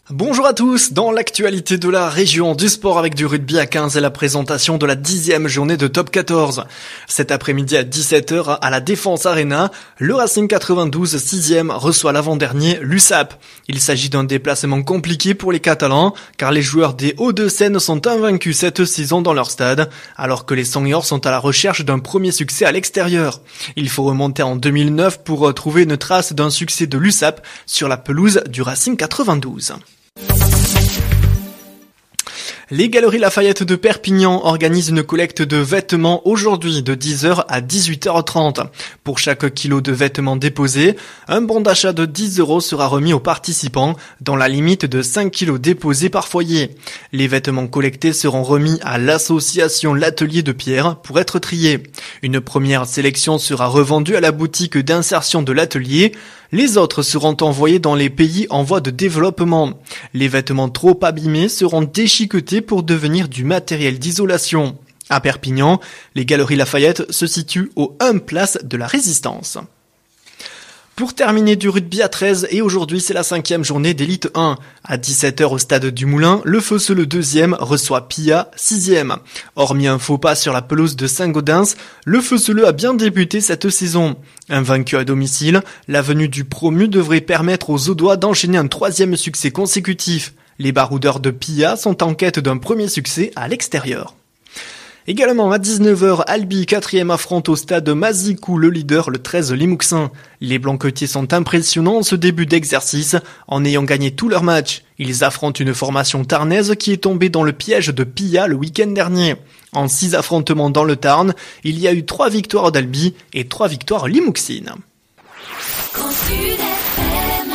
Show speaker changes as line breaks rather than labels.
Bonjour à tous, dans l'actualité de la région du sport avec du rugby à 15 et la présentation de la 10e journée de Top 14. Cet après-midi à 17h à la Défense Arena, le Racing 92 6e reçoit l'avant-dernier l'USAP. Il s'agit d'un déplacement compliqué pour les Catalans car les joueurs des Hauts-de-Seine sont invaincus cette saison dans leur stade alors que les Seniors sont à la recherche d'un premier succès à l'extérieur. Il faut remonter en 2009 pour trouver une trace d'un succès de l'USAP sur la pelouse du Racing 92. Les Galeries Lafayette de Perpignan organisent une collecte de vêtements aujourd'hui de 10h à 18h30. Pour chaque kilo de vêtements déposé, un bon d'achat de 10 € sera remis aux participants dans la limite de 5 kilos déposés par foyer. Les vêtements collectés seront remis à l'association L'Atelier de Pierre pour être triés. Une première sélection sera revendue à la boutique d'insertion de l'atelier. Les autres seront envoyés dans les pays en voie de développement. Les vêtements trop abîmés seront déchiquetés pour devenir du matériel d'isolation. À Perpignan, les Galeries Lafayette se situent au 1 place de la Résistance. Pour terminer du rugby à 13 et aujourd'hui c'est la 5e journée d'élite 1. À 17h au stade du Moulin, le Feusseux 2e reçoit Pilla 6e. Hormis un faux pas sur la pelouse de Saint-Gaudens, le Feusseux a bien débuté cette saison. Invaincu à domicile, la venue du promu devrait permettre aux Audois d'enchaîner un 3e succès consécutif. Les baroudeurs de Pilla sont en quête d'un premier succès à l'extérieur. Également à 19h, Albi 4e affronte au stade Mazicou le leader le 13 Limouxin. Les Blanquetiers sont impressionnants en ce début d'exercice en ayant gagné tous leurs matchs. Ils affrontent une formation tarnaise qui est tombée dans le piège de Pilla le week-end dernier. En 6 affrontements dans le Tarn, il y a eu 3 victoires d'Albi et 3 victoires limouxines.